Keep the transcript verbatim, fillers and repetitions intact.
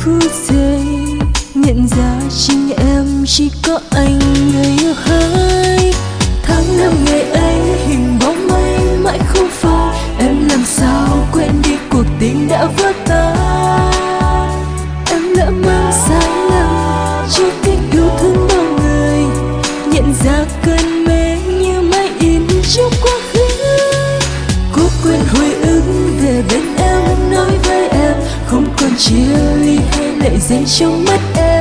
phút giây nhận ra chính em chỉ có anh người yêu hai. Tháng năm ngày ấy hình bóng mây mãi không phai, em làm sao quên đi cuộc tình đã vỡ tan. Em lỡ mang sai lầm chưa cách yêu thương bao người, nhận ra cơn mê như mây in trong quá khứ. Cố quên hồi ức về bên em, nói với em không còn chia ly hay lệ dành trong mắt em.